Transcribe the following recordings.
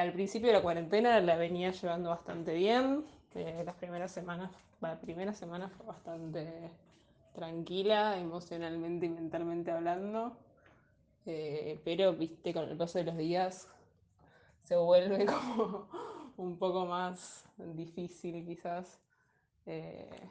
al principio de la cuarentena la venía llevando bastante bien. Las primeras semanas, la primera semana fue bastante tranquila, emocionalmente y mentalmente hablando. Pero, viste, con el paso de los días se vuelve como un poco más difícil quizás. Eh,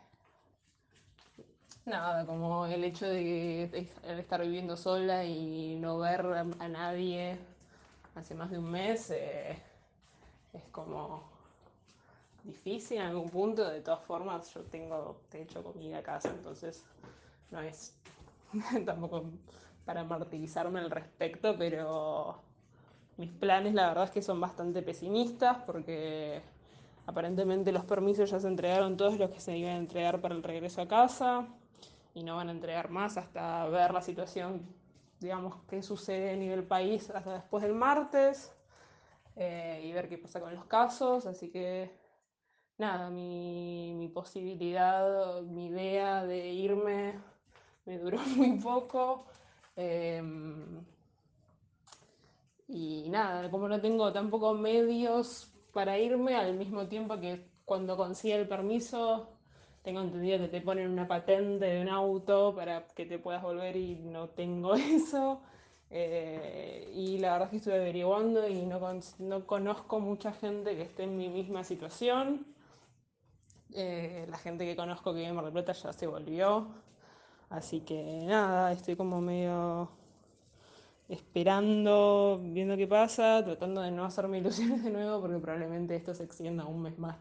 Nada, como el hecho de el estar viviendo sola y no ver a nadie hace más de un mes, es como difícil en algún punto. De todas formas, yo tengo techo, comida, a casa, entonces no es tampoco para martirizarme al respecto, pero mis planes la verdad es que son bastante pesimistas porque aparentemente los permisos ya se entregaron todos los que se iban a entregar para el regreso a casa y no van a entregar más hasta ver la situación, digamos, qué sucede a nivel país hasta después del martes, y ver qué pasa con los casos. Así que nada, mi posibilidad, mi idea de irme me duró muy poco. Eh, y nada, como no tengo tampoco medios para irme, al mismo tiempo que cuando consiga el permiso, tengo entendido que te ponen una patente de un auto para que te puedas volver y no tengo eso. Y la verdad es que estuve averiguando y no conozco mucha gente que esté en mi misma situación. La gente que conozco que vive en Mar del Plata ya se volvió. Así que nada, estoy como medio esperando, viendo qué pasa, tratando de no hacerme ilusiones de nuevo porque probablemente esto se extienda un mes más.